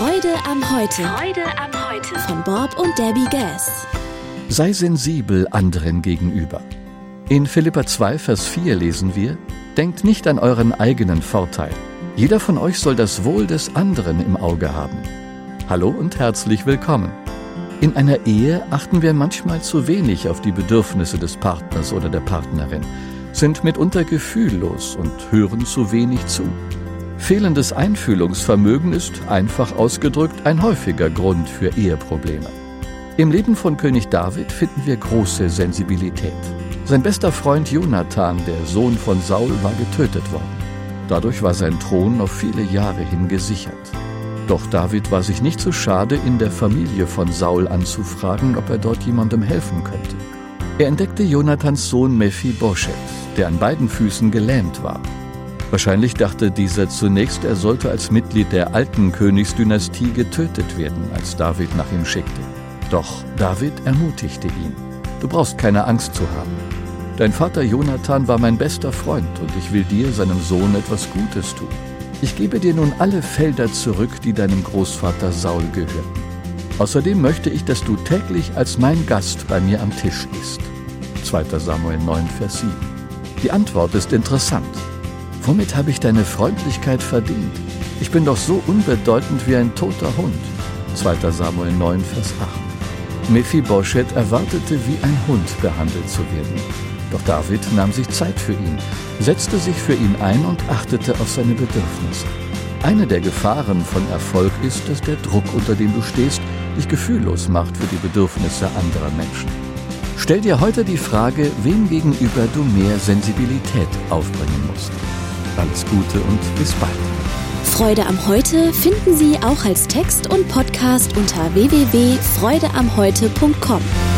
Freude am Heute. Freude am Heute. Von Bob und Debbie Gass. Sei sensibel anderen gegenüber. In Philipper 2, Vers 4 lesen wir: Denkt nicht an euren eigenen Vorteil. Jeder von euch soll das Wohl des anderen im Auge haben. Hallo und herzlich willkommen. In einer Ehe achten wir manchmal zu wenig auf die Bedürfnisse des Partners oder der Partnerin, sind mitunter gefühllos und hören zu wenig zu. Fehlendes Einfühlungsvermögen ist, einfach ausgedrückt, ein häufiger Grund für Eheprobleme. Im Leben von König David finden wir große Sensibilität. Sein bester Freund Jonathan, der Sohn von Saul, war getötet worden. Dadurch war sein Thron auf viele Jahre hin gesichert. Doch David war sich nicht zu schade, in der Familie von Saul anzufragen, ob er dort jemandem helfen könnte. Er entdeckte Jonathans Sohn Mephibosheth, der an beiden Füßen gelähmt war. Wahrscheinlich dachte dieser zunächst, er sollte als Mitglied der alten Königsdynastie getötet werden, als David nach ihm schickte. Doch David ermutigte ihn: Du brauchst keine Angst zu haben. Dein Vater Jonathan war mein bester Freund und ich will dir, seinem Sohn, etwas Gutes tun. Ich gebe dir nun alle Felder zurück, die deinem Großvater Saul gehörten. Außerdem möchte ich, dass du täglich als mein Gast bei mir am Tisch isst. 2. Samuel 9, Vers 7. Die Antwort ist interessant. Womit habe ich deine Freundlichkeit verdient? Ich bin doch so unbedeutend wie ein toter Hund. 2. Samuel 9, Vers 8. Mephibosheth erwartete, wie ein Hund behandelt zu werden. Doch David nahm sich Zeit für ihn, setzte sich für ihn ein und achtete auf seine Bedürfnisse. Eine der Gefahren von Erfolg ist, dass der Druck, unter dem du stehst, dich gefühllos macht für die Bedürfnisse anderer Menschen. Stell dir heute die Frage, wem gegenüber du mehr Sensibilität aufbringen musst. Alles Gute und bis bald. Freude am Heute finden Sie auch als Text und Podcast unter www.freudeamheute.com.